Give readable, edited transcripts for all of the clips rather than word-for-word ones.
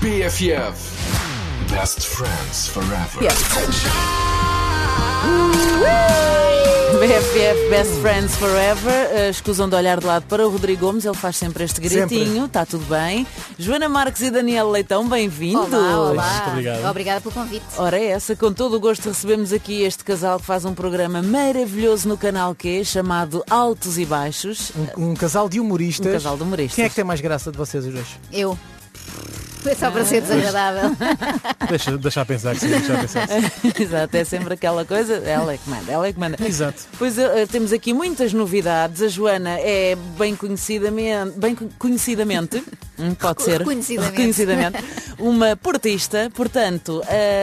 BFF. Best Friends Forever. BFF Best Friends Forever. Escusam de olhar de lado para o Rodrigo Gomes, ele faz sempre este gritinho, está tudo bem. Joana Marques e Daniel Leitão, bem-vindos. Olá. Muito obrigado. Obrigada pelo convite. Ora é essa, com todo o gosto recebemos aqui este casal que faz um programa maravilhoso no canal Q, chamado Altos e Baixos. Um casal de humoristas. Um casal de humoristas. Quem é que tem mais graça de vocês os dois? Eu. É só para ser desagradável. Deixa a pensar que sim, deixa a pensar que sim. Exato, é sempre aquela coisa, ela é que manda. Exato. Pois temos aqui muitas novidades. A Joana é bem conhecidamente, pode ser, Reconhecidamente. uma portista, portanto,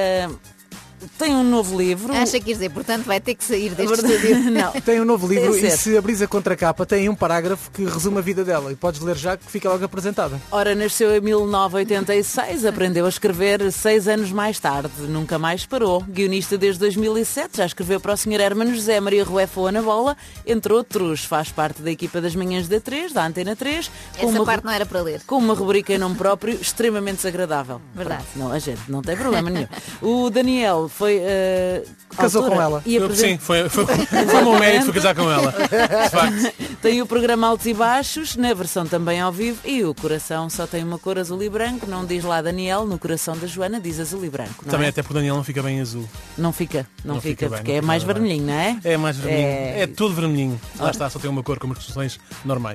tem um novo livro. Acha que quer dizer, portanto vai ter que sair deste estúdio. Não. Tem um novo livro Tem e ser. se abris a contracapa tem um parágrafo que resume a vida dela e podes ler já que fica logo apresentada. Ora, nasceu em 1986, aprendeu a escrever 6 anos mais tarde, nunca mais parou. Guionista desde 2007, já escreveu para o Sr. Hermano José Maria Ruefo Ana Bola, entre outros. Faz parte da equipa das manhãs da 3, da Antena 3. Essa parte não era para ler. Com uma rubrica em nome próprio extremamente desagradável. Verdade. Pronto, não, a gente não tem problema nenhum. O Daniel foi Casou autora com ela. e Sim, foi o meu mérito foi casar com ela. De facto. tem o programa Altos e Baixos, na versão também ao vivo, e o coração só tem uma cor azul e branco. Não diz lá Daniel, no coração da Joana diz azul e branco. Não Também é? até porque o Daniel não fica bem azul. Não fica, Não fica bem, porque não é fica mais nada bem. vermelhinho, não é? É mais vermelhinho. É. É tudo vermelhinho. Lá está, só tem uma cor como as construções normais.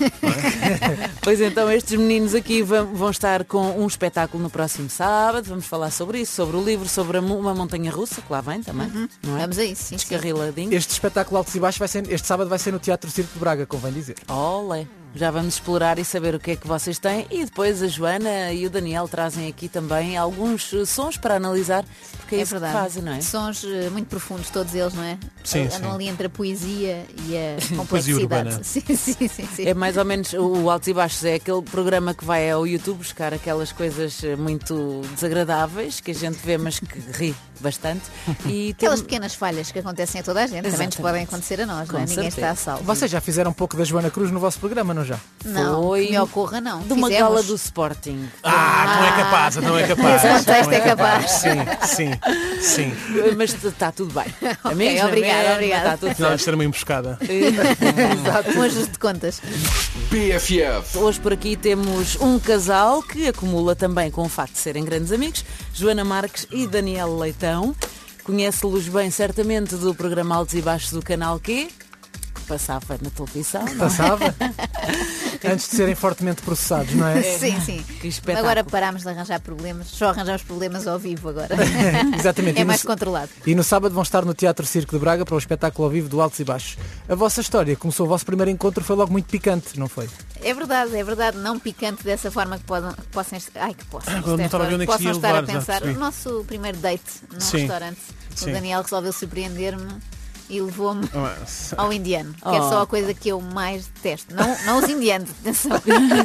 Pois então, estes meninos aqui vão estar com um espetáculo no próximo sábado. Vamos falar sobre isso, sobre o livro, sobre uma montanha russa, que lá vem também, não é? Vamos a isso, sim. Descarriladinho. Este espetáculo Altos e Baixos este sábado vai ser no Teatro Circo de Braga, convém dizer. Olé! Já vamos explorar e saber o que é que vocês têm, e depois a Joana e o Daniel trazem aqui também alguns sons para analisar, porque é isso verdade. que fazem, não é? Sons muito profundos, todos eles, não é? Sim, Andam sim. ali entre a poesia e a Poesia complexidade. urbana. Sim. É mais ou menos o Altos e Baixos, é aquele programa que vai ao YouTube buscar aquelas coisas muito desagradáveis que a gente vê, mas que ri bastante. E Aquelas pequenas falhas que acontecem a toda a gente também nos Exatamente. podem acontecer a nós, Com não é? Ninguém certeza. está a salvo. Vocês já fizeram um pouco da Joana Cruz no vosso programa, não já? Não, Foi que me ocorra não. de uma Fizemos. gala do Sporting. Não é capaz, não é capaz. Esse contexto Não é capaz. Sim. Mas está tudo bem. Ok, obrigada. Está tudo Afinal, certo. isto era uma emboscada. Um ajuste de contas. BFF. Hoje por aqui temos um casal que acumula também com o facto de serem grandes amigos, Joana Marques e Daniel Leitão. Conhece-los bem certamente do programa Altos e Baixos do Canal Q, que passava na televisão, não é? Passava? Antes de serem fortemente processados, não é? Sim. Que espetáculo. Agora parámos de arranjar problemas. Só arranjamos problemas ao vivo agora. Exatamente. É E no- mais controlado. E no sábado vão estar no Teatro Circo de Braga para o espetáculo ao vivo do Altos e Baixos. A vossa história começou, o vosso primeiro encontro foi logo muito picante, não foi? É verdade. Não picante dessa forma que possam estar. Ai, que possam. Agora não estava a ver onde é que possam ia estar a levar, já pensar. O percebi. nosso primeiro date num Sim. restaurante. O Sim. Daniel resolveu surpreender-me e levou-me Mas- ao indiano, que é só a coisa que eu mais detesto. Não os indianos, atenção.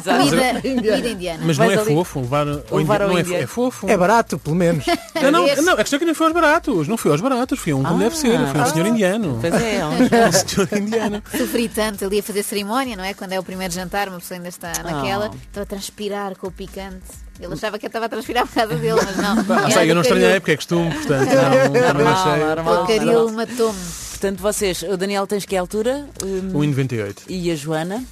Comida indiana. Mas não Vais é ali- fofo levar ao levar ao não é, indiano. é fofo. É barato, pelo menos. Não, Vês? a questão é que nem foi aos baratos. Não foi aos baratos, foi um como deve ser. Foi um senhor indiano. Pois é, Um senhor indiano. Sofri tanto ali a fazer cerimónia, não é? Quando é o primeiro jantar, uma pessoa ainda está naquela. Oh. Estou a transpirar com o picante. Ele achava que eu estava a transpirar por causa dele, mas não. Ah, sei, eu não estranhei porque é costume, portanto, não achei. O caril matou-me. Portanto, vocês, o Daniel tens que altura? 1,98. E a Joana?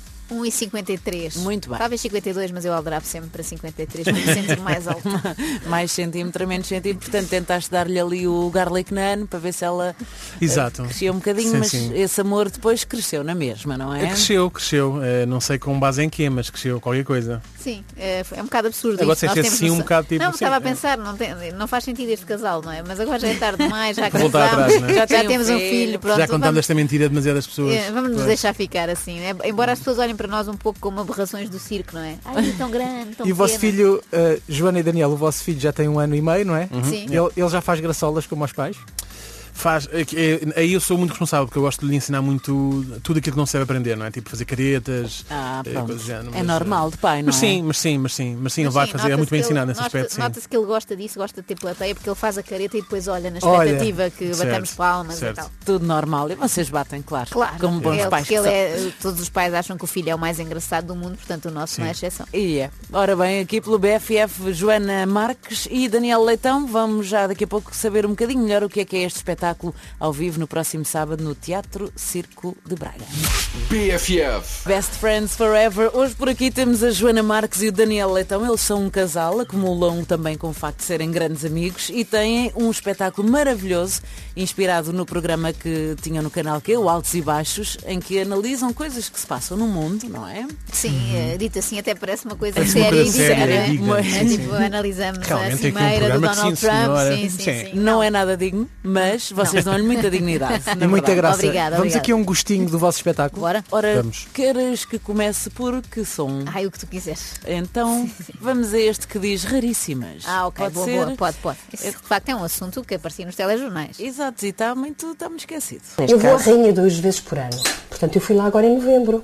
1,53. Muito bem. Talvez 52, mas eu aldravo sempre para 53, para me sentir mais alto. Mais centímetro, menos centímetro. Portanto, tentaste dar-lhe ali o garlic naan para ver se ela Exato. crescia um bocadinho, Sim, mas sim. esse amor depois cresceu na mesma, não é? Cresceu. Não sei com base em quê, mas cresceu qualquer coisa. Sim, é um bocado absurdo. Agora isto. Nós disseste temos assim um noção- bocado tipo, Não, sim, estava a é. pensar, não faz sentido este casal, não é? Mas agora já é tarde demais, já Voltar casamos, atrás, não é? Já já tem um temos um filho, filho, pronto. Já contando vamos, esta mentira a demasiadas pessoas. vamos nos Pois. deixar ficar assim, né? Embora as pessoas olhem para nós um pouco como aberrações do circo, não é? Ai, tão grande, tão E o vosso pequeno. filho, Joana e Daniel, o vosso filho já tem 1 ano e meio, não é? Sim. Ele já faz graçolas como aos pais? Aí eu sou muito responsável, porque eu gosto de lhe ensinar muito tudo aquilo que não se deve aprender, não é? Tipo fazer caretas, Pronto. coisas do género. É normal de pai, não é? Mas sim, ele vai fazer, é muito bem ensinado nesse aspecto, sim. Nota-se que ele gosta disso, gosta de ter plateia, porque ele faz a careta e depois olha na expectativa que certo, batemos palmas certo. e tal. Tudo normal. E vocês batem, claro. Como bons pais porque que são. todos os pais acham que o filho é o mais engraçado do mundo, portanto o nosso não é exceção. E é. Ora bem, aqui pelo BFF, Joana Marques e Daniel Leitão, vamos já daqui a pouco saber um bocadinho melhor o que é este espetáculo ao vivo no próximo sábado no Teatro Circo de Braga. BFF. Best Friends Forever. Hoje por aqui temos a Joana Marques e o Daniel Leitão. Eles são um casal, acumulam também com o facto de serem grandes amigos e têm um espetáculo maravilhoso, inspirado no programa que tinham no canal que é o Altos e Baixos, em que analisam coisas que se passam no mundo, não é? Sim, dito assim até parece uma coisa Parece séria uma e coisa séria, digna. digna, Tipo, analisamos Realmente a é aqui um cimeira do programa que Donald sim, Trump. senhora. Sim. Não é nada digno, mas vocês dão-lhe muita dignidade. E muita graça. Obrigada, Vamos obrigada. aqui a um gostinho do vosso espetáculo. Bora? Ora, Vamos. queres que comece por que som? Ai, o que tu quiseres. Então, vamos a este que diz raríssimas. Ok, Pode boa, ser? boa. Pode. Isso, de facto é um assunto que aparecia nos telejornais. Exato, e está muito esquecido. Eu vou à Rainha 2 vezes por ano. Portanto, eu fui lá agora em novembro.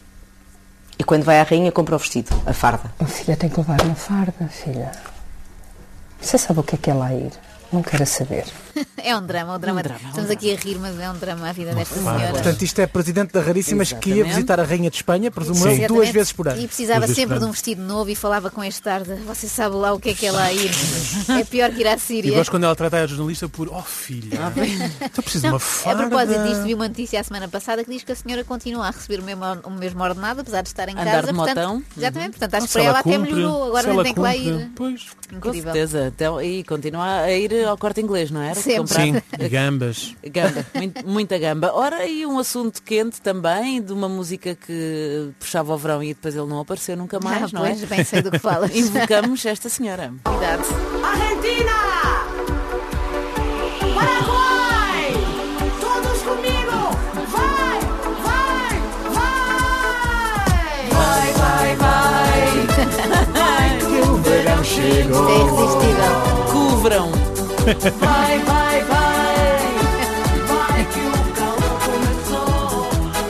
E quando vai à rainha, compra o vestido, a farda. A filha tem que levar uma farda, filha. Você sabe o que é lá ir? Não quero saber. É um drama. Estamos aqui a rir, mas é um drama a vida desta senhora. Portanto, isto é Presidente da Raríssimas que ia Exatamente. visitar a Rainha de Espanha, presumo eu, Exatamente. 2 vezes por ano. E precisava 2 vezes sempre por de ano. um vestido novo e falava com este ar de você sabe lá o que é lá ir. É pior que ir à E Síria. gosto quando ela trata a jornalista por filha, eu preciso de uma A farda. propósito disto, vi uma notícia a semana passada que diz que a senhora continua a receber o mesmo ordenado, apesar de estar em Andar casa. de Portanto, motão. exatamente, portanto acho que Se para ela até cumpre, melhorou. Agora se nem ela tem que lá cumpre, ir. Pois. Com Incrível. certeza. Então, e continua a ir ao Corte Inglês, não era? Sempre. Comprar Sim, e gambas. gamba, muita gamba. Ora, e um assunto quente também, de uma música que puxava o verão e depois ele não apareceu nunca mais, não é? Pois, bem sei do que falas. Invocamos esta senhora. Cuidado. Argentina! Paraguai! Todos comigo! Vai! Que o verão chegou. É irresistível. Que o verão. Vai! Vai que o calor começou!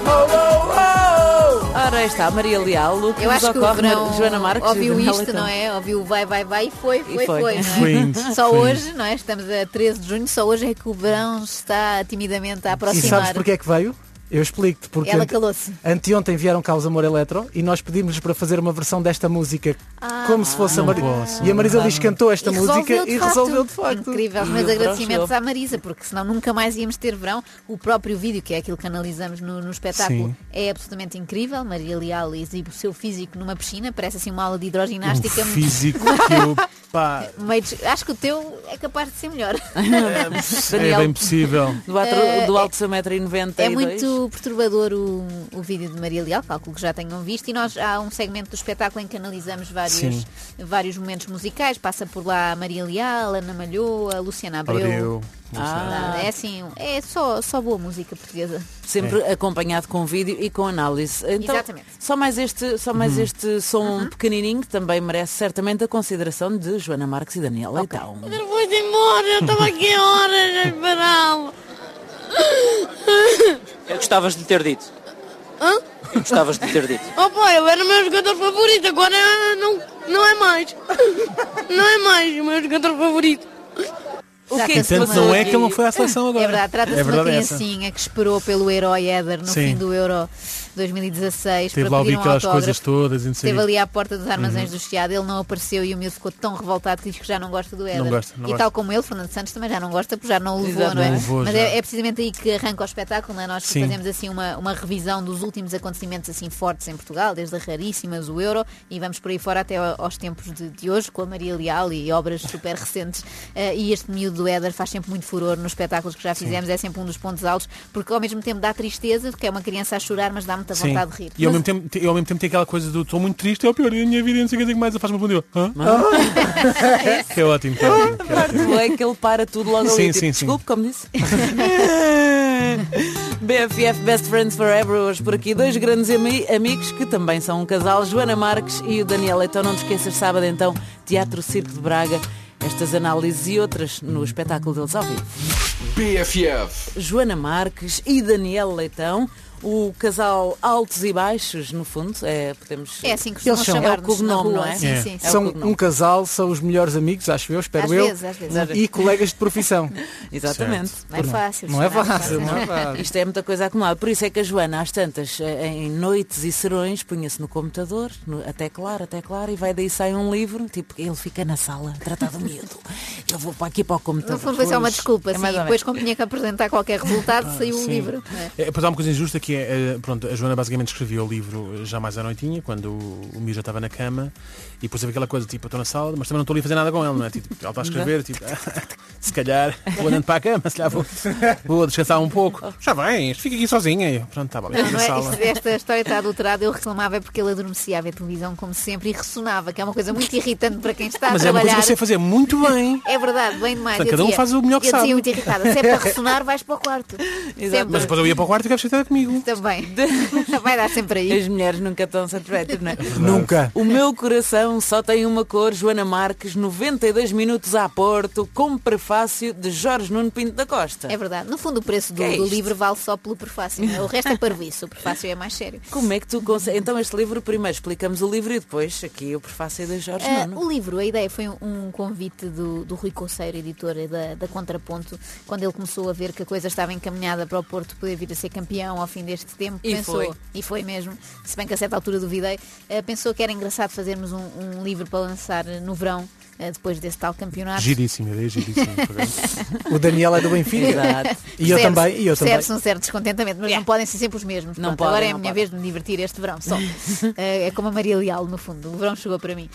Ora, aí está a Maria Leal, o que Eu nos acho que o ocorre, verão Joana Marques. ouviu Daniela isto, Leitão. não é? Ouviu o vai e foi, E foi. não é? Foi indo, Só foi hoje, não é? Estamos a 13 de junho, só hoje é que o verão está timidamente a E aproximar. sabes porque é que veio? Eu explico-te, porque Ela calou-se. anteontem vieram cá os Amor Eletro e nós pedimos-lhes para fazer uma versão desta música como se fosse a Marisa. posso. E a Marisa Liz cantou esta música e facto. resolveu de facto. Incrível, os E meus o verão agradecimentos chegou. à Marisa, porque senão nunca mais íamos ter verão. O próprio vídeo, que é aquilo que analisamos no espetáculo, Sim. é absolutamente incrível. Maria Leal exibe o seu físico numa piscina, parece assim uma aula de hidroginástica. Físico que eu, pá, Acho que o teu é capaz de ser melhor. é bem possível. Do alto seu 1,92 m. É muito perturbador o vídeo de Maria Leal, calculo que já tenham visto, e nós há um segmento do espetáculo em que analisamos Sim. vários momentos musicais. Passa por lá a Maria Leal, Ana Malhoa, a Luciana Abreu. É assim, é só boa música portuguesa. Sempre acompanhado com vídeo e com análise. Então, Exatamente. só mais este som pequenininho que também merece certamente a consideração de Joana Marques e Daniel Leitão. Foi-te embora, eu estava aqui a horas a esperá-lo. Eu gostavas de lhe ter dito. Hã? Eu gostavas de lhe ter dito. Oh pai, ele era o meu jogador favorito, agora não é mais. Não é mais o meu jogador favorito. O que é que se Portanto, passou não é aqui? que ele não foi à seleção agora. É verdade, trata-se de uma verdade essa. criancinha que esperou pelo herói Éder no Sim. fim do Euro 2016 Teve lá para a pedir ouvir um aquelas autógrafo. coisas todas e não sei. Esteve ali à porta dos armazéns do Chiado, ele não apareceu e o miúdo ficou tão revoltado que diz que já não gosta do Éder. gosta, não e gosta. tal como ele, Fernando Santos também já não gosta porque já não o levou, Exato. não é? Não levou, Mas já. é precisamente aí que arranca o espetáculo, não é? Nós Sim. fazemos assim uma revisão dos últimos acontecimentos assim fortes em Portugal, desde a Raríssimas, o Euro, e vamos por aí fora até aos tempos de hoje, com a Maria Leal e obras super recentes. E este miúdo do Éder faz sempre muito furor nos espetáculos que já fizemos, é sempre um dos pontos altos, porque ao mesmo tempo dá tristeza, porque é uma criança a chorar, mas dá muita Sim. vontade de rir. E ao mesmo tempo tem aquela coisa do estou muito triste, é o pior dia da minha vida, não sei o que mais, faz-me responder. Que é ótimo, que é ótimo. Que é ótimo. É que ele para tudo logo Sim, ali. sim, Tipo, sim. desculpe, como disse. BFF Best Friends Forever, hoje por aqui dois grandes amigos que também são um casal, Joana Marques e o Daniel Leitão. Não te esqueças, sábado então, Teatro Circo de Braga, estas análises e outras no espetáculo deles ao vivo. BFF. Joana Marques e Daniel Leitão, o casal altos e baixos, no fundo, podemos... É assim que Eles costumam são. chamar-nos É o cognome, na rua. não é? Sim, É. sim, sim. É o São cognome. um casal, são os melhores amigos, acho eu, espero Às eu. vezes. E colegas de profissão. Exatamente. Não é fácil. Não é isto fácil, não é fácil. Isto é muita coisa acumulada. Por isso é que a Joana, às tantas, em noites e serões, punha-se no computador, até claro, e vai daí sai um livro, tipo, ele fica na sala, a tratar do miúdo. Eu vou para aqui para o No computador. fundo foi só uma desculpa, É sim. mais ou Depois, como tinha que apresentar qualquer resultado, saiu um sim. livro. Depois há uma coisa injusta que é, pronto, a Joana basicamente escrevia o livro já mais à noitinha, quando o miúdo já estava na cama, e depois teve aquela coisa, tipo, eu estou na sala, mas também não estou ali a fazer nada com ele, não é? Tipo, ela está a escrever, tipo, se calhar vou andando para a cama, se calhar vou descansar um pouco. Já vens, fica aqui sozinha. E eu, pronto, estava ali Não, na não é? sala. Esta história está adulterada. Eu reclamava porque ele adormecia a ver televisão, como sempre, e ressonava, que é uma coisa muito irritante para quem está Mas a é uma coisa trabalhar. que você fazer muito bem. É verdade, bem demais. Portanto, Eu cada um dizia- faz o melhor que eu sabe. dizia muito irritada. Se é para ressonar, vais para o quarto. Sempre. Mas depois eu ia para o quarto e ficava chateada comigo. Também. Vai dar sempre aí. As mulheres nunca estão satisfeitas, não é? Nunca. O meu coração só tem uma cor, Joana Marques, 92 minutos a Porto, com prefácio de Jorge Nuno Pinto da Costa. É verdade. No fundo, o preço do, Que é do isto? livro vale só pelo prefácio. Não é? O resto é parvoíce. O prefácio é mais sério. Como é que tu consegues? Então este livro, primeiro explicamos o livro e depois aqui o prefácio de Jorge Nuno. O livro, a ideia foi um convite do Rui Conceiro, editor da Contraponto, quando ele começou a ver que a coisa estava encaminhada para o Porto poder vir a ser campeão ao fim deste tempo. E Pensou, e foi mesmo, se bem que a certa altura duvidei, pensou que era engraçado fazermos um livro para lançar no verão, depois desse tal campeonato. Giríssimo, ideia giríssima. O Daniel é do Benfica. Exato. E eu também. E eu também. Percebe-se um certo descontentamento, mas não podem ser sempre os mesmos. Não Pronto, podem, agora é a não minha podem. vez de me divertir este verão, só. É como a Maria Leal, no fundo. O verão chegou para mim.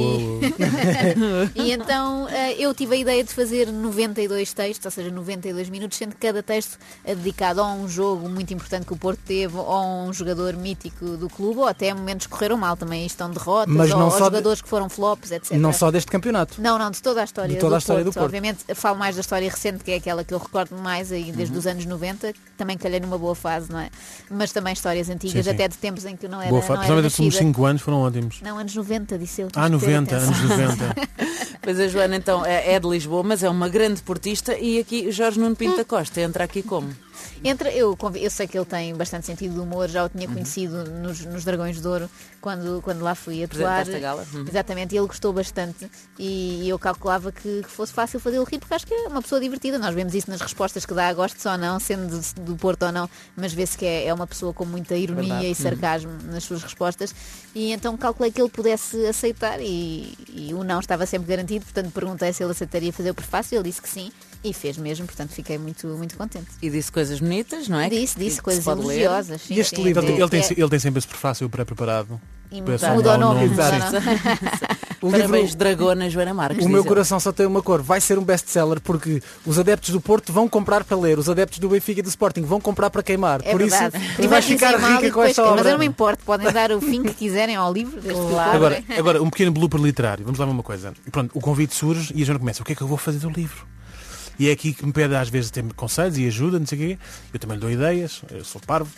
E então eu tive a ideia de fazer 92 textos, ou seja, 92 minutos, sendo cada texto dedicado a um jogo muito importante que o Porto teve, ou a um jogador mítico do clube, ou até momentos que correram mal também. Estão derrotas, Mas ou não só jogadores que foram flops, etc. Não só deste campeonato. Não, de toda a história, De toda a história Porto. do Porto. Obviamente falo mais da história recente, que é aquela que eu recordo mais aí desde os anos 90, que também calhei numa boa fase, não é? Mas também histórias antigas, Sim, sim. até de tempos em que eu não era, Boa, não era principalmente os últimos nascida. 5 anos foram ótimos. Não, anos 90, disse eu. Ah, tens que ter 90, atenção. anos 90. Pois a Joana então é de Lisboa, mas é uma grande portista e aqui o Jorge Nuno Pinto da Costa entra aqui como? Eu sei que ele tem bastante sentido de humor, já o tinha conhecido nos Dragões de Ouro, quando lá fui atuar. Apresentaste a gala? Exatamente, e ele gostou bastante e eu calculava que fosse fácil fazê-lo rir, porque acho que é uma pessoa divertida. Nós vemos isso nas respostas que dá, gosto ou não, sendo do Porto ou não, mas vê-se que é uma pessoa com muita ironia Verdade. e sarcasmo nas suas respostas, e então calculei que ele pudesse aceitar e o não estava sempre garantido, portanto perguntei se ele aceitaria fazer o prefácio, ele disse que sim. E fez mesmo, portanto fiquei muito, muito contente. E disse coisas bonitas, não é? Disse Que coisas se pode ler. elogiosas. Sim, E este sim, livro, até- Ele tem sempre esse prefácio pré-preparado. E Peço muda o mau nome. nome. muda o nome. O Parabéns, livro, Dragona Joana Marques. o meu diz ele. coração só tem uma cor. Vai ser um best-seller porque os adeptos do Porto vão comprar para ler, os adeptos do Benfica e do Sporting vão comprar para queimar. É Por verdade. isso, tu Primeiro vais ficar dizem mal rica e com depois esta quem, obra. Mas eu não me importo, podem dar o fim que quiserem ao livro. Desde que Claro. Agora, um pequeno blooper literário. Vamos lá ver uma coisa. Pronto, o convite surge e a Joana começa. O que é que eu vou fazer do livro? E é aqui que me pede às vezes ter conselhos e ajuda, não sei o quê. Eu também lhe dou ideias, eu sou parvo.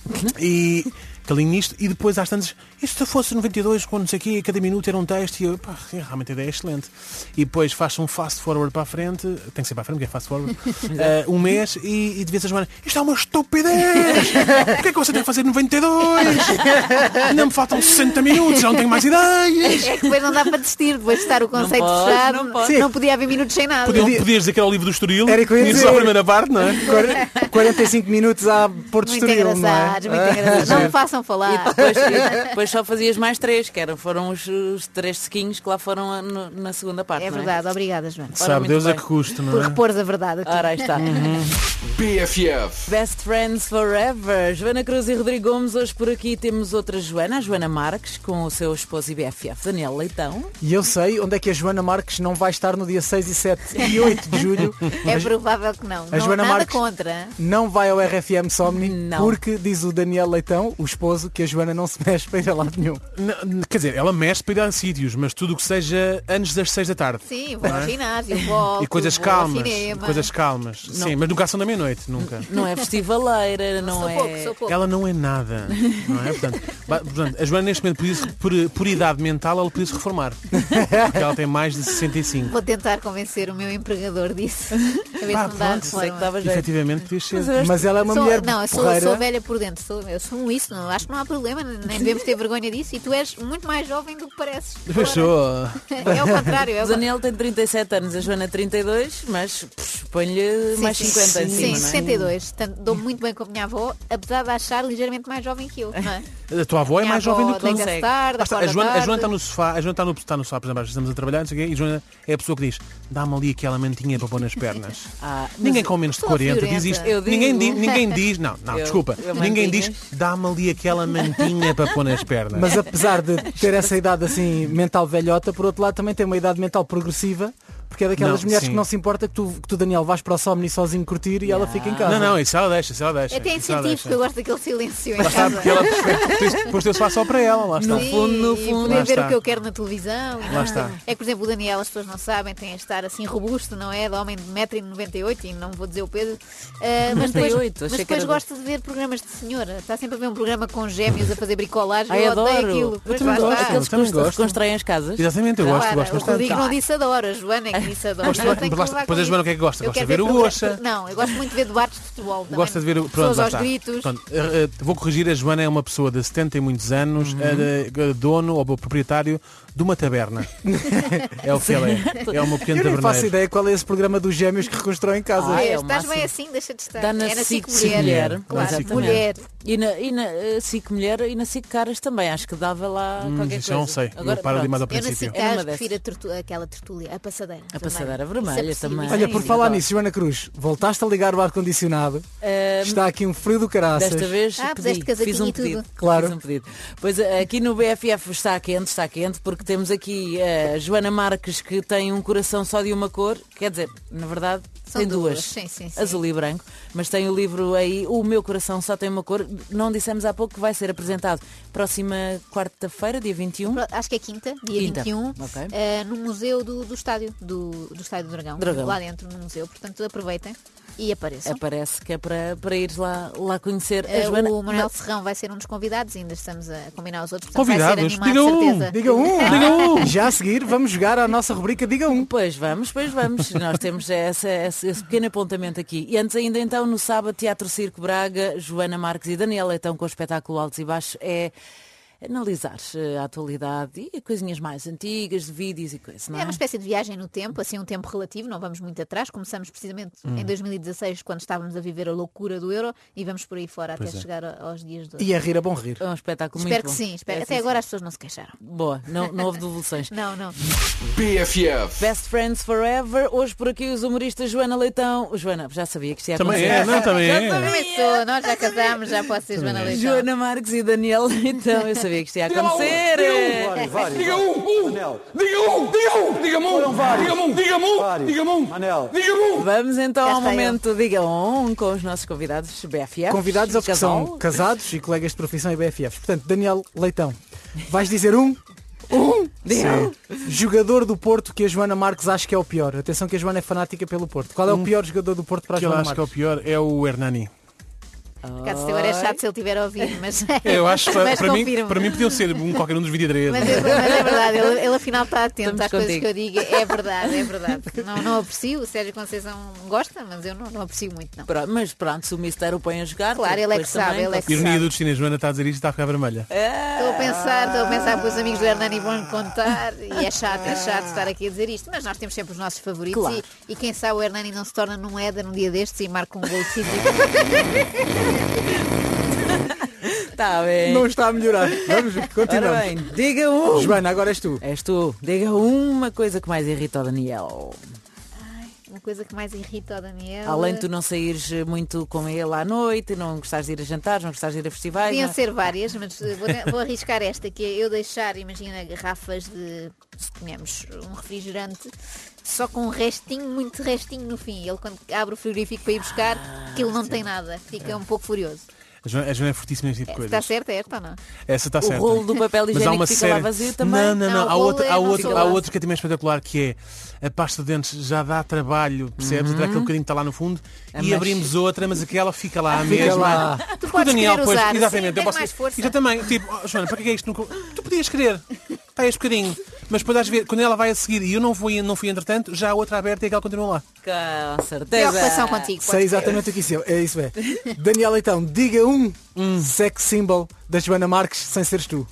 E calinho nisto. E depois às tantas, isto se fosse 92, quando não sei o quê, cada minuto era um texto. E eu, pá, realmente a ideia é excelente. E depois faço um fast forward para a frente. Tem que ser para a frente, porque é fast forward. Um mês e de vez a Joana, isto é uma estupidez! Porquê é que você tem que fazer 92? Ainda me faltam 60 minutos, já não tenho mais ideias. É que depois não dá para desistir, depois de estar o conceito pode, fechado, não pode. não podia haver minutos sem nada. Podias dizer que era o livro do Estoril. Era o que eu ia e dizer. só a primeira parte, não é? 45 minutos a Porto Muito Estoril, não é? engraçados, muito engraçados. Não me façam falar. Depois só fazias mais 3, que foram os 3 sequinhos que lá foram na segunda parte. É não verdade, obrigada, Joana. Sabe muito Deus bem. a que custo, não Por é? repores a verdade aqui. Ora, aí está. BFF. Best Friends Forever. Joana Cruz e Rodrigo Gomes. Hoje por aqui temos outra Joana, a Joana Marques, com o seu esposo e BFF, Daniel Leitão. E eu sei onde é que a Joana Marques não vai estar no dia 6 e 7 e 8 de julho. É provável que não. A Joana nada Marques contra. não vai ao RFM Somni Não. porque, diz o Daniel Leitão, o esposo esposo que a Joana não se mexe para ir a lado nenhum. Quer dizer, ela mexe para ir a sítios, mas tudo o que seja antes das 6 da tarde. Sim, vou ao ginásio, volto, E coisas vou ao calmas. cinema. Coisas calmas. Sim, mas nunca são da meia-noite, nunca. Não é festivaleira, não Sou é... pouco, sou pouco. Ela não é nada, não é? Portanto, a Joana neste momento, por idade mental, ela podia se reformar. Porque ela tem mais de 65. Vou tentar convencer o meu empregador disso. A ver se me dá pronto, Sei que reforma. dava jeito. Efetivamente, podia ser. Mas ela é uma mulher Não, eu porreira. sou velha por dentro, eu sou um isso, não, acho que não há problema, nem devemos ter vergonha disso e tu és muito mais jovem do que pareces. Fechou. É o contrário, é O o Daniel tem 37 anos, a Joana 32, mas põe-lhe mais 50 em Sim, cima, não é? 62. Portanto, dou muito bem com a minha avó, apesar de achar ligeiramente mais jovem que eu, não é? A tua avó é Minha mais jovem do avó que tu. deita-se tarde, Lá está, acorda a Joana tarde. está no sofá, está no sofá, por exemplo, estamos a trabalhar, não sei o quê, e a Joana é a pessoa que diz: dá-me ali aquela mantinha para pôr nas pernas. Mas Ninguém com menos de sou 40 friorenta. diz isto. Eu digo. Ninguém diz, não, desculpa. eu Ninguém mantinhas. diz: dá-me ali aquela mantinha para pôr nas pernas. Mas apesar de ter essa idade assim mental velhota, por outro lado também tem uma idade mental progressiva, porque é daquelas Não, mulheres sim. que não se importa que tu Daniel, vais para o Somni sozinho curtir e ela fica em casa. Não, isso ela deixa, isso ela deixa. Até isso ela incentivo, deixa. porque eu gosto daquele silêncio em Lá está, casa. porque ela depois teu sofá só para ela, lá está. No fundo, E lá poder ver está. o que eu quero na televisão. Lá está. É que, por exemplo, o Daniel, as pessoas não sabem, tem a estar assim robusto, não é? De homem de 1,98m, e não vou dizer o peso. Mas depois, 98, achei mas que depois era gosta de ver programas de senhora. Está sempre a ver um programa com gêmeos a fazer bricolagem. Ai, Eu odeio adoro. aquilo. Eu Pois também lá gosto. está. Aqueles também que gosto. constroem as casas. Exatamente, eu gosto Claro, bastante. o Rodrigo não disse adora, a Joana é que disse adora. Gosto Eu bem, tenho que mas lá levar está. Depois com a Joana isso. o que é que gosta? Eu Gosta de quero ver o programa- Gocha. Não, eu gosto muito de ver debates de futebol. Também. Gosta de ver o Pessoas lá aos está. gritos. Pronto, vou corrigir, a Joana é uma pessoa de 70 e muitos anos, é dono ou proprietário de uma taberna. É o que ela é. É uma pequena Eu nem faço taberneira. ideia qual é esse programa dos gêmeos que reconstrói em casa. Ah, é o Estás máximo. bem assim, deixa de estar. Dá na É na SIC SIC Mulher. Mulher. Claro, Exatamente. mulher. E na SIC Mulher e na SIC Caras também, acho que dava lá qualquer Isso coisa. eu não sei. Eu paro ali mais ao Eu na princípio. SIC É numa Caras dessas. prefiro aquela tertúlia, a passadeira. A passadeira também. vermelha Isso é possível. também. Olha, por Sim, falar adoro. nisso, Joana Cruz, voltaste a ligar o ar-condicionado. Está aqui um frio do caraças. Desta vez puseste pedi, fiz casaquinho um e tudo. pedido. Claro. Fiz um pedido. Pois aqui no BFF está quente, porque temos aqui a Joana Marques que tem um coração só de uma cor, quer dizer, na verdade São tem duas. duas, Sim, sim, sim. azul e branco, mas tem o livro aí, O Meu Coração Só Tem Uma Cor, não dissemos há pouco que vai ser apresentado próxima quarta-feira, dia 21. Acho que é quinta, dia Quinta. 21, Ok. no museu do estádio, do Estádio do Dragão, lá dentro no museu. Portanto, aproveitem e apareçam. Parece que é para ires lá conhecer a Joana. O Manuel Serrão vai ser um dos convidados, ainda estamos a combinar os outros. Portanto, Convidados? vai ser animado, Diga um, certeza. Diga um! Já a seguir, vamos jogar a nossa rubrica Diga um. Pois vamos. Nós temos esse pequeno apontamento aqui. E antes ainda então, no sábado, Teatro Circo Braga, Joana Marques e Daniel Leitão com o espetáculo Altos e Baixos é analisar a atualidade e coisinhas mais antigas, de vídeos e coisas, não É é? uma espécie de viagem no tempo, assim um tempo relativo, não vamos muito atrás. Começamos precisamente em 2016, quando estávamos a viver a loucura do euro, e vamos por aí fora até chegar aos dias de hoje. E a rir a bom rir. É um espetáculo Espero muito que bom. sim, espero. É, Até sim, agora sim. as pessoas não se queixaram. Boa, não houve devoluções. Não. BFF. Best Friends Forever. Hoje por aqui os humoristas Joana Leitão. Joana, já sabia que isto ia Também acontecer. é, não? Também é. Começou, nós já casámos, já posso ser Joana Leitão. Joana Marques e Daniel Leitão. Eu sabia que isto ia acontecer. Diga um! Diga-me um! Vamos então Cá ao está momento Diga um com os nossos convidados BFF. Convidados eles que casal. são casados e colegas de profissão e BFFs. Portanto, Daniel Leitão, vais dizer um? Diga. Jogador do Porto que a Joana Marques acha que é o pior. Atenção que a Joana é fanática pelo Porto. Qual é o pior jogador do Porto para a Que eu Joana acho que é o Marques? pior é o Hernani. Caso agora é chato se ele tiver a ouvir, mas Eu acho que mas para mim confirmo. podiam ser qualquer um dos 23. Mas é verdade, ele afinal está atento Estamos às coisas contigo. que eu digo. É verdade. Não aprecio, o Sérgio Conceição gosta, mas eu não aprecio muito, não. Mas pronto, se o Mister o põe a jogar. Claro, ele é que depois sabe, também ele é que Ironia sabe. do destino, a Joana está a dizer isto e está a ficar vermelha. Estou a pensar que os amigos do Hernani vão contar e é chato estar aqui a dizer isto, mas nós temos sempre os nossos favoritos Claro. e quem sabe o Hernani não se torna num Éder um dia destes e marca um gol decisivo. Está bem. Não está a melhorar. Vamos, Ora continuamos. bem, diga um. Joana, agora és tu. És tu. Diga uma coisa que mais irrita o Daniel. Uma coisa que mais irrita o Daniel. Além de tu não saíres muito com ele à noite, não gostares de ir a jantares, não gostares de ir a festivais. Podiam não- ser várias, mas vou arriscar esta, que é eu deixar, imagina, garrafas de, suponhamos, um refrigerante, só com um restinho, muito restinho no fim. Ele quando abre o frigorífico para ir buscar, aquilo não tem nada, fica um pouco furioso. A Joana é fortíssima neste tipo de coisas. Está certa esta ou não? Essa está O certa. rolo do papel Mas há higiênico uma fica série... lá vazio também. Não. o Há rolo outro, é há não outro, fica há lá. outro que é também espetacular, que é a pasta de dentes já dá trabalho, percebes? Até aquele bocadinho que está lá no fundo. E abrimos outra, mas aquela fica lá mesmo. lá. Tu podes querer usar, exatamente, sim, eu posso... tens mais força. E eu também, tipo, Joana, para que é isto? Tu podias querer. Está este bocadinho. Mas depois às vezes, quando ela vai a seguir e eu não fui entretanto, já a outra aberta e aquela continua lá. Com certeza. Preocupação contigo. Sei exatamente o que isso é. Isso é. Daniel Leitão, diga um sex symbol da Joana Marques sem seres tu.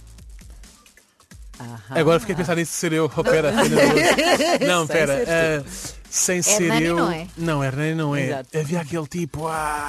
Agora fiquei a pensar nisso ser eu. Oh, pera. Não, pera. Sem ser Hernani eu. não é? Não, Hernani não é. Exato. Havia aquele tipo.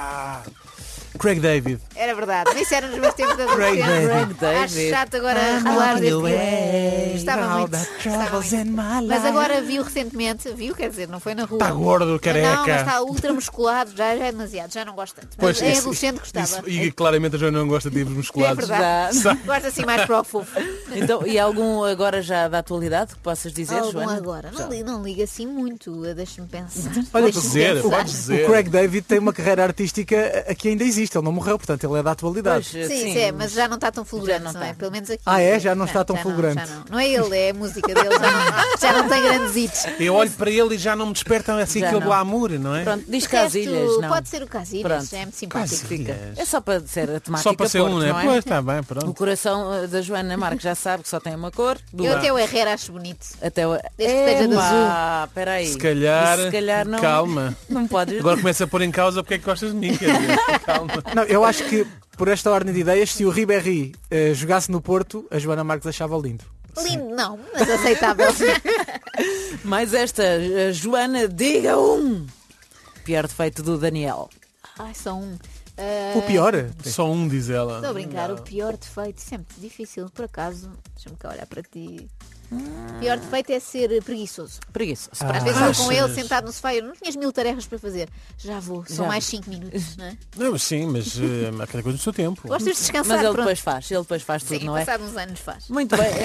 Craig David. Era verdade, mas isso era nos meus tempos de Craig adolescente. David. Acho chato agora falar deste tipo. Gostava muito. Mas agora viu recentemente, quer dizer, não foi na rua. Está gordo, careca. Não, mas está ultra musculado, já é demasiado, já não gosto tanto. Mas em adolescente gostava. E claramente a Joana não gosta de livros É musculados. verdade. Já. Gosto assim mais para o fofo. Então, e algum agora já da atualidade que possas dizer, Algum Joana? agora. Não liga assim muito, deixa-me pensar. Olha, Deixa-me dizer, pensar. pode dizer. O Craig David tem uma carreira artística que ainda existe, ele não morreu, portanto ele é da atualidade. Pois, Sim, mas já não está tão fulgurante, Já não não é? está. Pelo menos aqui. Ah, é? Já não está tão fulgurante. Já não. Não é ele, é a música dele, já não tem grandes hits. Eu olho para ele e já não me despertam assim Já aquele não. glamour, não é? Pronto, diz O resto Casilhas, não. Pode ser o Casilhas, Pronto. é muito simpático. Casilhas. É só para ser a temática Só para ser Porto, um, né? não é? Pois, está bem, O pronto. coração da Joana Marques já sabe que só tem uma cor. Eu até o Herrera acho bonito. Até o... Desde que esteja de Epá, peraí. Se calhar, não. calma. Não podes. Agora começa a pôr em causa porque é que gostas de mim, quer dizer, calma. Não, eu acho que, por esta ordem de ideias, se o Ribéry jogasse no Porto, a Joana Marques achava lindo. Lindo, não, mas aceitável. Mais esta, a Joana, diga um. Pior defeito do Daniel. Ai, só um. O pior? Só um, diz ela. Estou a brincar, o pior defeito, isso é muito difícil, por acaso. Deixa-me cá olhar para ti. O pior defeito é ser preguiçoso. Preguiçoso. Às vezes estou com achas? ele sentado no sofá, eu não tinhas 1000 tarefas para fazer. Já vou, são Já. mais 5 minutos, não é? Não, sim, mas há cada coisa no seu tempo. Gostas de descansar, Mas ele pronto. depois faz tudo, Sim, não é? passado uns anos faz. Muito bem.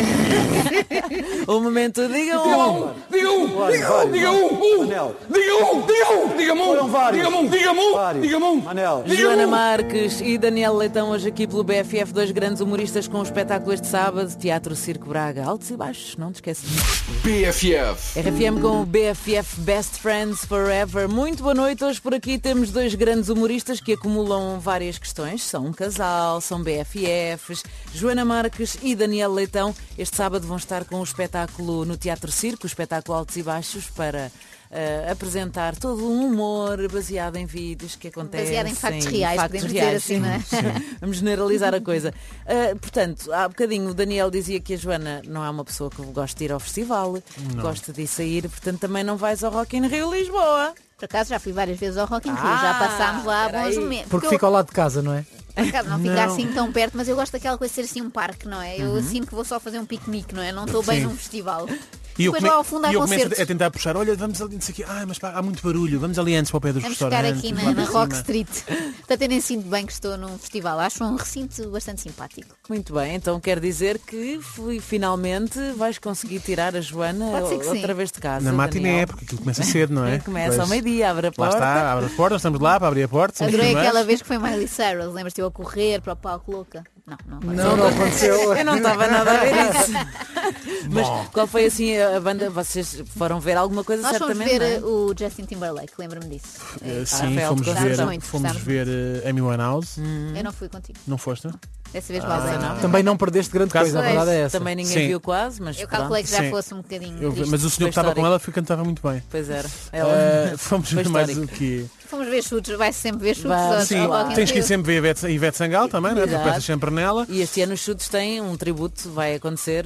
O momento, diga um. Diga um! Diga um! Diga-me um! Joana Marques e Daniel Leitão hoje aqui pelo BFF, dois grandes humoristas com o espetáculo este sábado, Teatro Circo Braga, altos e baixos, não te esqueças. BFF. RFM com o BFF Best Friends Forever. Muito boa noite, hoje por aqui temos dois grandes humoristas que acumulam várias questões, são um casal, são BFFs, Joana Marques e Daniel Leitão. Este sábado vão estar com o espetáculo no Teatro Circo, o espetáculo Altos e Baixos, para apresentar todo um humor baseado em vídeos que acontecem. Baseado em factos reais, podemos dizer assim, não é? Vamos generalizar a coisa. Portanto, há bocadinho o Daniel dizia que a Joana não é uma pessoa que gosta de ir ao festival, gosta de sair, portanto também não vais ao Rock in Rio Lisboa. Por acaso já fui várias vezes ao Rock in Rio, já passámos lá peraí. bons momentos. Porque fica ao lado de casa, não é? Por acaso não fica Não. assim tão perto, mas eu gosto daquela coisa de ser assim um parque, não é? Eu sinto que vou só fazer um piquenique, não é? Não estou bem Sim. num festival. E eu, Depois lá ao fundo há e eu começo concertos. a tentar puxar, olha, vamos ali, não sei o quê. Mas pá, há muito barulho, vamos ali antes para o pé dos Vamos ficar restaurantes. aqui lá na para Rock cima. Street. Portanto, eu nem sinto bem que estou num festival. Acho um recinto bastante simpático. Muito bem, então quer dizer que finalmente vais conseguir tirar a Joana Pode ser que outra sim. vez de casa. Na matiné, Daniel. porque aquilo começa cedo, não é? Começa ao Pois. meio-dia, abre a Lá porta. está, abre as portas, estamos lá para abrir a porta. somos Adorei primeiros. aquela vez que foi Miley Cyrus. Lembras-te eu a correr para o palco louca? Não aconteceu. Eu não estava nada a ver isso. Mas qual foi assim a banda? Vocês foram ver alguma coisa Nós fomos certamente, ver não é? o Justin Timberlake, lembro-me disso. Sim, Rafael, fomos gostamos ver, muito, fomos gostamos ver Amy Winehouse. Eu não fui contigo. Não foste? Dessa vez vale não. Também não perdeste grande Caso- coisa, a verdade é essa. Também ninguém Sim. viu quase, mas Eu pronto. calculei que já Sim. fosse um bocadinho Eu- triste. mas o senhor que estava com histórico. ela cantava muito bem. Pois era. Ela... Fomos Foi ver mais histórico. o quê? Fomos ver chutes, vai sempre ver chutes. Vai, ao- Sim, ao Rock in tens que ir Rio. sempre ver a Ivete Sangal também, não é? Tu Exato. pensas sempre nela. E este ano os chutes têm um tributo, vai acontecer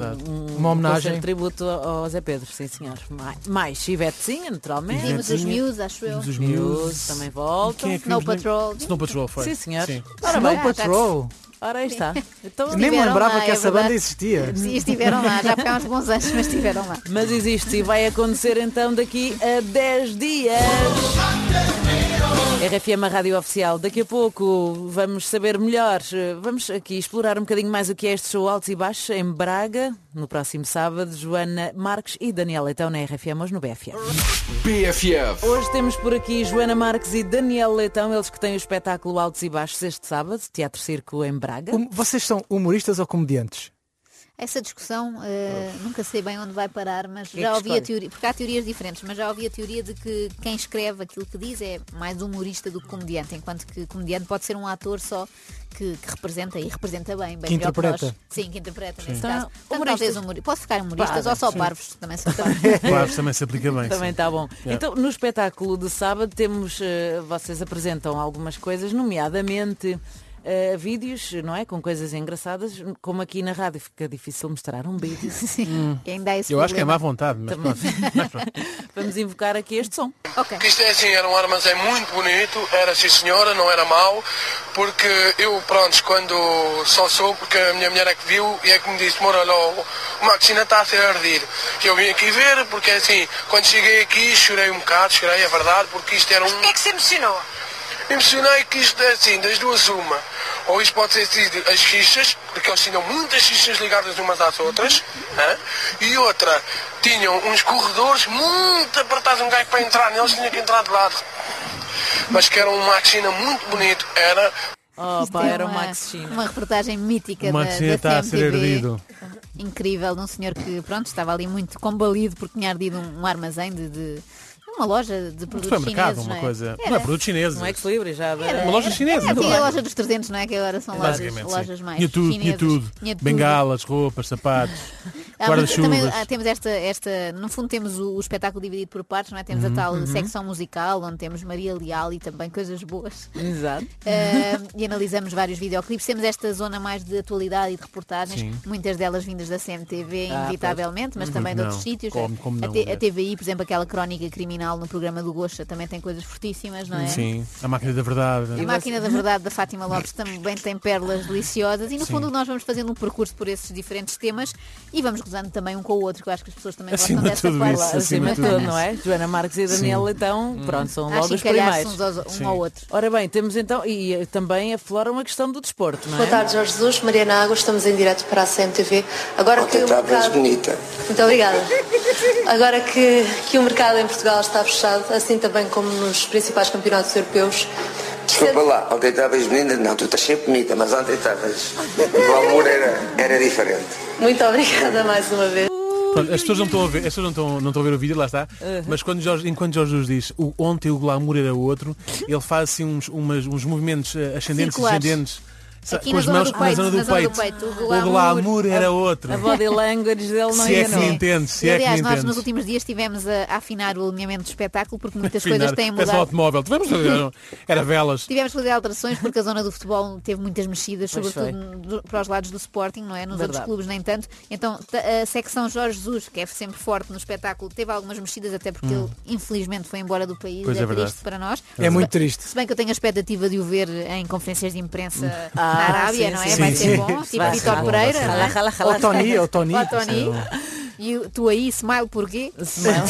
Uma homenagem. concerto de tributo ao Zé Pedro, sim senhor. Mais Ivetezinha, naturalmente. Vimos os Muse, acho eu. Vimos os Muse Muse. também voltam. Quem é que Snow vimos? Patrol. Snow Patrol foi. Sim, senhor. Sim. Ora Snow bem, Patrol. ora aí está. Então, Nem me Estiveram lembrava lá, que é essa verdade. banda existia. Sim, estiveram lá, já foi há uns bons anos, mas estiveram lá. mas existe e vai acontecer então daqui a 10 dias. RFM, a rádio oficial. Daqui a pouco vamos saber melhor. Vamos aqui explorar um bocadinho mais o que é este show Altos e Baixos em Braga. No próximo sábado, Joana Marques e Daniel Leitão na RFM, hoje no BFF. BFF. Hoje temos por aqui Joana Marques e Daniel Leitão, eles que têm o espetáculo Altos e Baixos este sábado, Teatro Circo em Braga. Vocês são humoristas ou comediantes? Essa discussão, nunca sei bem onde vai parar, mas Que já que ouvi a escolhe? teoria, porque há teorias diferentes, mas já ouvi a teoria de que quem escreve aquilo que diz é mais humorista do que comediante, enquanto que comediante pode ser um ator só que representa e representa bem Que melhor que nós. interpreta. Sim, que interpreta nesse Então, caso. Portanto, humoristas. talvez pode ficar humoristas Pá, ou só sim. parvos, também são parvos. Claro, também se aplica bem. Também sim. está bom. Então, no espetáculo de sábado temos, vocês apresentam algumas coisas, nomeadamente vídeos, não é? Com coisas engraçadas, como aqui na rádio fica difícil mostrar um vídeo. Sim, quem dá esse Eu acho que é má problema. vontade, mas pronto. Mas pronto. Vamos invocar aqui este som. Ok. Isto é assim, era um armazém muito bonito, era sim senhora, não era mau, porque eu, pronto, quando só soube, porque a minha mulher é que viu e é que me disse, Moura, o Maxina está a ser ardido. Eu vim aqui ver, porque assim, quando cheguei aqui chorei um bocado, chorei, é verdade, porque isto era um... O que é que se emocionou? Emocionei que isto é assim, das duas uma. Ou isto pode ser sido as fichas, porque eles tinham muitas fichas ligadas umas às outras, e outra, tinham uns corredores muito apertados, um gajo para entrar neles tinha que entrar de lado. Mas que era um Maxina muito bonito, era... Oh, Isto pá, é era o uma- Max China. Uma reportagem mítica O da Maxina está a ser CMTV. ardido. Incrível, de um senhor que, pronto, estava ali muito combalido porque tinha ardido um armazém de uma loja de Um produtos supermercado, chineses, uma não é? coisa. Era. Não é produtos chineses. Um equilíbrio já. Uma loja chinesa. Era claro. a loja dos 300, não é? Que agora são Basicamente, lojas sim. mais Tinha tudo, chinesas. tinha tudo. Tinha tudo. Bengalas, roupas, sapatos, Também guarda-chuvas. temos esta, no fundo temos o espetáculo dividido por partes, não é? Temos a tal secção musical, onde temos Maria Leal e também coisas boas. Exato. E analisamos vários videoclipes. Temos esta zona mais de atualidade e de reportagens, Sim. muitas delas vindas da CMTV, Ah, inevitavelmente, mas também de Não, outros sítios. como não, a aliás. TVI, por exemplo, aquela crónica criminal no programa do Gocha, também tem coisas fortíssimas, não é? Sim, a máquina da verdade. A Máquina da Verdade da Fátima Lopes também tem pérolas deliciosas e no fundo nós vamos fazendo um percurso por esses diferentes temas e vamos gozando também um com o outro, que eu acho que as pessoas também Acima gostam de dessa tudo parte. isso, Acima de tudo, não é? Joana Marques e Daniel Leitão, pronto, são logo os Achincalhar-se primeiros. um ao outro. Ora bem, temos então, e também aflora uma questão do desporto, não é? Boa tarde, Jorge Jesus, Mariana Águas, estamos em direto para a CMTV. Agora que o mercado... bonita. Muito obrigada. Agora que o mercado em Portugal está fechado, assim também como nos principais campeonatos europeus. Desculpa lá, ontem estavas bonita, não, tu estás sempre bonita, mas ontem estavas... O glamour era diferente. Muito obrigada mais uma vez. Pronto, as pessoas não estão a ver, as pessoas não estão a ver o vídeo, lá está. Mas enquanto Jorge Jesus diz ontem o glamour era outro, ele faz assim uns movimentos ascendentes e Circulares. descendentes. Aqui Com na as zona mãos do peito, na zona do na zona do peito. peito. O glamour era outro. A body language dele não Se é que enganou. me entendes, se E, é que me aliás, nós entendes. nos últimos dias estivemos a afinar o alinhamento do espetáculo porque muitas Afinar, coisas têm parece um mudado. automóvel. Era velas. Tivemos que fazer alterações porque a zona do futebol teve muitas mexidas, Pois sobretudo para os lados do Sporting, não é? Nos Verdade. outros clubes nem tanto. Então a secção Jorge Jesus, que é sempre forte no espetáculo, teve algumas mexidas até porque ele infelizmente foi embora do país. Pois é triste verdade. para nós. É muito triste. Se bem que eu tenho a expectativa de o ver em conferências de imprensa na Ah, Arábia, sim, não é? sim, Vai sim. ser bom. Tipo Vai, Vítor vai, Pereira, vai, não é? vai, vai, vai, Ou Tony, ou Tony. Ó, Tony. E tu aí, smile porquê? Smile.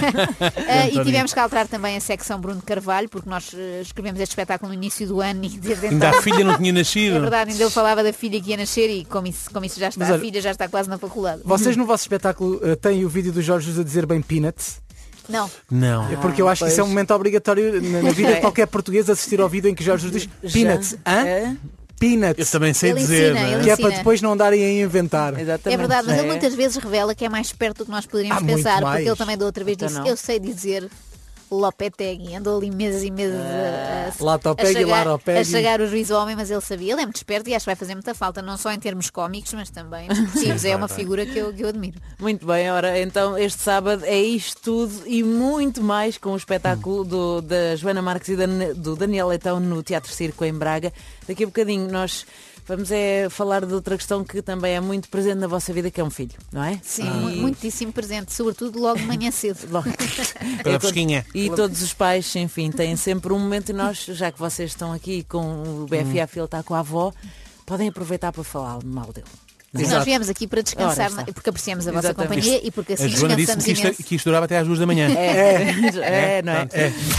E tivemos que alterar também a secção Bruno Carvalho, porque nós escrevemos este espetáculo no início do ano e desde Ainda então... a filha não tinha nascido. É verdade, ainda ele falava da filha que ia nascer e como isso já está, Mas olha, a filha já está quase na faculdade. Vocês no vosso espetáculo têm o vídeo do Jorge Jesus a dizer bem peanuts? Não, Não. É porque eu acho que isso é um momento obrigatório na vida de qualquer português assistir ao vídeo em que Jorge Jesus diz peanuts. Hã? É? Peanuts. Eu também sei Ele dizer. ensina, não é? ele Que é ensina. para depois não darem a inventar. Exatamente. é verdade, mas ele É. muitas vezes revela que é mais perto do que nós poderíamos Muito pensar, mais. porque ele também da outra vez Então disse, não. eu sei dizer Lopetegui, andou ali meses e meses Latopegui, Laropegui. a chegar o juízo ao homem, mas ele sabia, ele é muito esperto e acho que vai fazer muita falta, não só em termos cómicos, mas também desportivos. É uma figura que eu admiro. Muito bem, ora, então este sábado é isto tudo e muito mais com o espetáculo da Joana Marques e do Daniel Leitão no Teatro Circo em Braga. Daqui a bocadinho nós vamos falar de outra questão que também é muito presente na vossa vida, que é um filho, não é? Sim, muitíssimo presente, sobretudo logo de manhã cedo. Logo. Pela fresquinha. E todos os pais, enfim, têm sempre um momento e nós, já que vocês estão aqui com o BFF, ele está com a avó, podem aproveitar para falar mal dele. Sim, nós viemos aqui para descansar, Ora, está. porque apreciamos a vossa Exatamente. companhia e porque assim A Joana disse-me descansamos que imenso. isto durava até às 2 da manhã. É, não é? É.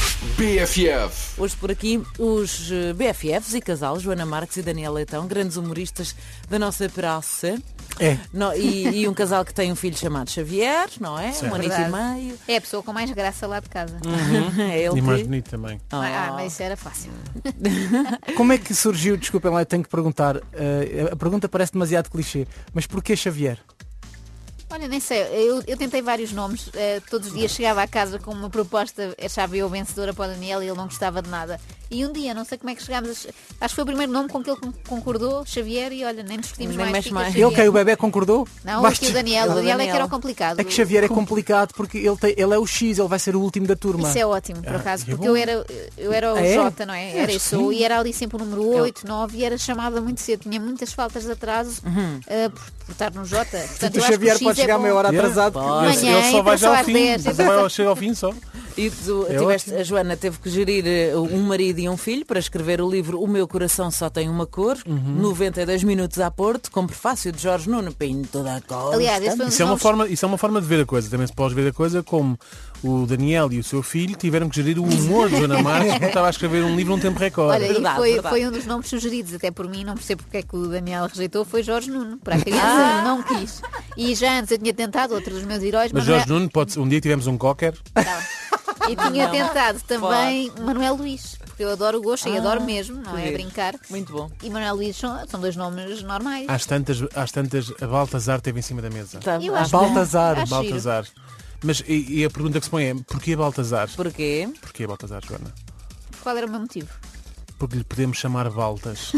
BFF. Hoje por aqui os BFFs e casal, Joana Marques e Daniel Leitão, grandes humoristas da nossa praça. É. E um casal que tem um filho chamado Xavier, não é? Certo. Um anito e meio. É a pessoa com mais graça lá de casa. É ele E mais que... bonito também. Mas isso era fácil. Como é que surgiu, desculpem lá, eu tenho que perguntar, a pergunta parece demasiado clichê, mas porquê Xavier? Olha, nem sei, eu tentei vários nomes, todos os dias chegava à casa com uma proposta, achava eu vencedora para o Daniel e ele não gostava de nada. E um dia, não sei como é que chegámos, acho que foi o primeiro nome com que ele concordou, Xavier, e olha, nem discutimos Nem mais. mexe fica mais. Xavier. Ele que o bebê concordou? Não, Basta- aqui o Daniel é que era o complicado. É que Xavier é complicado porque ele é o X, ele vai ser o último da turma. Isso é ótimo, por acaso, que é porque bom. eu era o É? J, não é? Era isso, e era ali sempre o número 8, 9 e era chamada muito cedo, tinha muitas faltas de atraso por estar no J. Portanto, O eu acho que Xavier X pode é chegar bom. meia hora atrasado. Pode. Manhã, Ele só vai então já só ao às fim. 10. Ele vai chega ao fim só. E a Joana teve que gerir um marido e um filho para escrever o livro O Meu Coração Só Tem Uma Cor, 92 minutos a Porto, com prefácio de Jorge Nuno Pinto da Costa. Aliás, esse foi um dos nomes- Isso é uma forma de ver a coisa. Também se pode ver a coisa como o Daniel e o seu filho tiveram que gerir o humor de Joana Marques porque estava a escrever um livro num tempo recorde. Olha, Verdade, e verdade. foi um dos nomes sugeridos, até por mim, não percebo porque é que o Daniel rejeitou, foi Jorge Nuno. Para a criança não quis. E já antes eu tinha tentado outro dos meus heróis, Mas Manuel... Jorge Nuno, um dia tivemos um cocker. E tinha tentado também Manuel Luís, porque eu adoro o Gosto e adoro mesmo, não é? giro. Brincar. Muito bom. E Manuel Luís são dois nomes normais. Às tantas, a Baltazar esteve em cima da mesa. Tá, Eu ah, acho Baltazar. Acho giro. Baltazar. Mas e a pergunta que se põe é: porquê Baltazar? Porquê? Porquê Baltazar, Joana? Qual era o meu motivo? Porque lhe podemos chamar Baltas.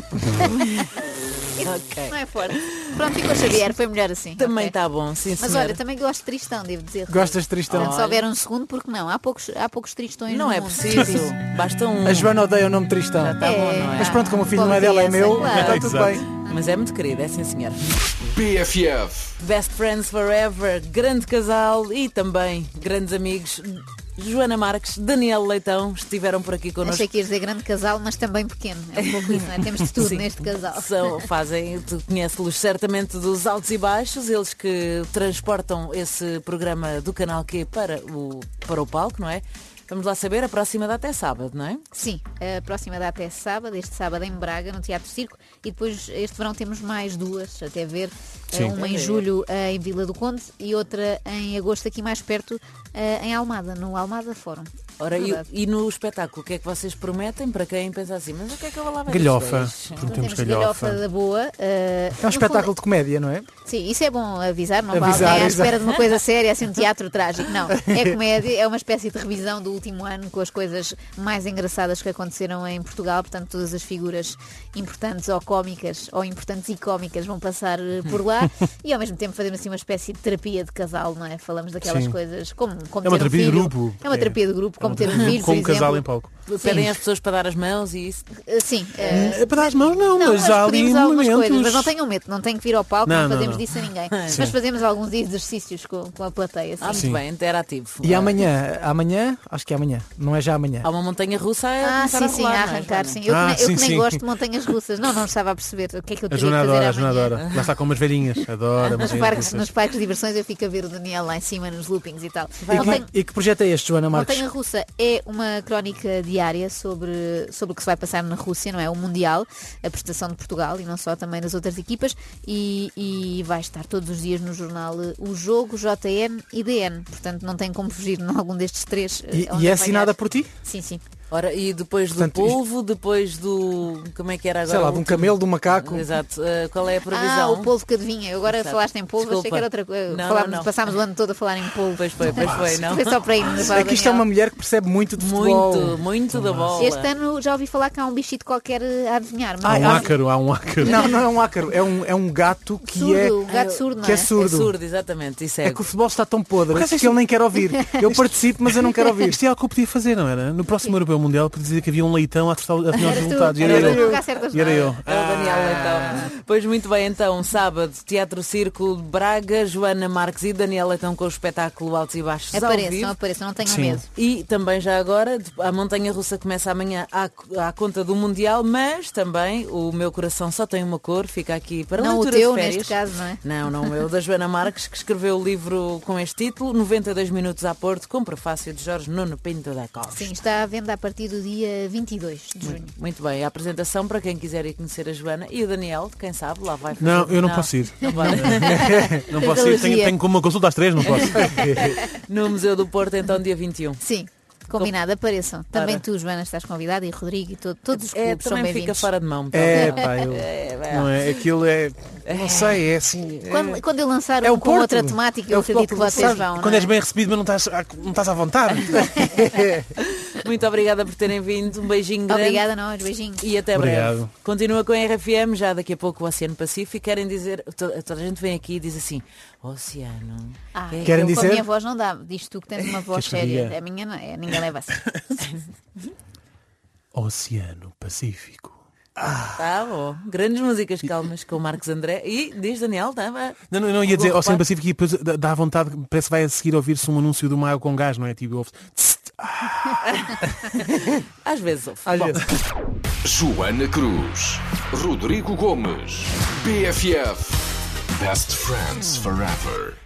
Ok. Não é forte. Pronto, ficou Xavier, foi melhor assim. Também ok. está bom, sim, Mas senhora. olha, também gosto de Tristão, devo dizer. Gostas de Tristão? Portanto, se houver um segundo, porque não? Há poucos Tristões Não no é mundo. preciso. Basta um. A Joana odeia o nome Tristão. Já está bom, não é? Mas pronto, como o filho não é Pobre dela, é criança, meu, claro. está tudo Exato. bem. Mas é muito querido, é sim, senhora. BFF. Best Friends Forever, grande casal e também grandes amigos. Joana Marques, Daniel Leitão estiveram por aqui connosco. Achei que ias dizer grande casal, mas também pequeno. É um pouco isso, não é? Temos de tudo Sim. neste casal. Tu conheces-los certamente dos altos e baixos, eles que transportam esse programa do Canal Q para o palco, não é? Vamos lá saber, a próxima data é sábado, não é? Sim, a próxima data é sábado, este sábado em Braga, no Teatro Circo, e depois este verão temos mais duas, até ver. Sim. Uma em julho em Vila do Conde e outra em agosto aqui mais perto em Almada, no Almada Fórum. Ora, Verdade. e no espetáculo, o que é que vocês prometem para quem pensa assim? Mas o que é que eu vou lá ver? Galhofa. estes dois? Prometemos Temos galhofa galhofa. da boa. É um espetáculo de comédia, não é? Sim, isso é bom avisar, não Avisar, vale nem à exato. espera de uma coisa séria, assim, um teatro trágico. Não, é comédia, é uma espécie de revisão do último ano com as coisas mais engraçadas que aconteceram em Portugal, portanto todas as figuras importantes ou cómicas, ou importantes e cómicas vão passar por lá e ao mesmo tempo fazemos assim uma espécie de terapia de casal, não é? Falamos daquelas Sim. coisas como É uma ter um terapia de filho. grupo. É uma terapia de grupo, como ter um filho, Com por um casal exemplo. em palco. Pedem às pessoas para dar as mãos e isso. Sim, É para dar as mãos, não, não, mas há ali pedimos algumas momentos. coisas, mas não tenham medo, não tem que vir ao palco, não, Não, não, fazemos não. disso a ninguém. Mas fazemos alguns exercícios com a plateia. Sim. Muito Sim. bem, interativo. E amanhã, acho que é amanhã, não é já amanhã. Há uma montanha russa a começar sim, a sim, rolar, a não é, arrancar, Joana? sim. Eu, Ah, que nem, eu sim, que nem sim. gosto de montanhas russas. Não estava a perceber o que é que eu A teria Joana que fazer adora, a Joana amanhã. adora. Lá está com umas velhinhas. Adora Nos montanhas parques, russas. nos parques de diversões eu fico a ver o Daniel lá em cima nos loopings e tal. E que projeto é este, Joana Marques? Montanha Russa é uma crónica diária sobre o que se vai passar na Rússia, não é? O Mundial, a prestação de Portugal e não só, também das outras equipas e vai estar todos os dias no jornal O Jogo, JN e DN. Portanto, não tem como fugir em algum destes três. E é assinada por ti? Sim, sim. Ora, e depois do Portanto, polvo, depois do... Como é que era agora? Sei lá, o de um último? camelo, de um macaco. Exato. Qual é a previsão? O polvo que adivinha. Eu agora Exato. falaste em polvo, achei Desculpa. que era outra coisa. Não, não. Passámos o ano todo a falar em polvo. Pois foi, não? Foi só para ir. É que isto é uma mulher que percebe muito de futebol. Muito da bola. Este ano já ouvi falar que há um bichito qualquer a adivinhar. Há um ácaro, há um ácaro. Não é um ácaro, é um gato que surdo, um gato surdo, não que é? é surdo. É surdo, exatamente. Isso É que o futebol está tão podre que ele nem quer ouvir. Eu participo, mas eu não quero ouvir. Isto é algo que eu podia fazer, não era? No próximo Europeu Mundial, podia dizer que havia um leitão a afinal os Era resultados. tu, E era era tu, eu. nunca acertas E era nada. eu. É o Daniel Leitão. Pois muito bem, então, sábado, Teatro Circo de Braga, Joana Marques e Daniel Leitão com o espetáculo Altos e Baixos ao vivo. Apareçam, não tenham Sim. medo. E também já agora, a Montanha Russa começa amanhã à conta do Mundial, mas também o Meu Coração Só Tem Uma Cor, fica aqui para Não o leitura teu, de férias. neste caso, não é? Não o meu, da Joana Marques, que escreveu o livro com este título, 92 minutos a Porto, com prefácio de Jorge Nuno Pinto da Costa. Sim, está à venda a partir do dia 22 de junho. Muito bem, a apresentação para quem quiser ir conhecer a Joana e o Daniel, quem sabe, lá vai fazer. Não, eu não posso ir. Não vai. Não posso ir, tenho como uma consulta às 3, não posso. No Museu do Porto, então, dia 21. Sim. Combinado, apareçam. Também tu, Joana, estás convidada, e Rodrigo e todos os clubes são também bem-vindos. fica fora de mão. Não é? Aquilo é... Não sei, é assim... Quando eu lançar É o com Porto. outra temática, eu acredito que vocês vão. Quando és bem recebido, mas não estás à vontade. Muito obrigada por terem vindo. Um beijinho grande. Obrigada a nós, beijinhos. E até breve. Obrigado. Continua com a RFM, já daqui a pouco o Oceano Pacífico. Querem dizer, toda a gente vem aqui e diz assim, Oceano. Querem eu, dizer? Com a minha voz não dá. Diz tu que tens uma voz Queres que eu séria. diga? A minha não é, ninguém leva assim. Oceano Pacífico. Tá bom. Grandes músicas calmas com o Marcos André. E diz Daniel, tá? Não ia dizer Oceano Pacífico e depois dá vontade, parece que vai a seguir ouvir-se um anúncio de uma água com gás, não é? Tipo, ouve-se. Às vezes ouve. Às Bom. vezes. Joana Cruz, Rodrigo Gomes, BFF. Best Friends Forever.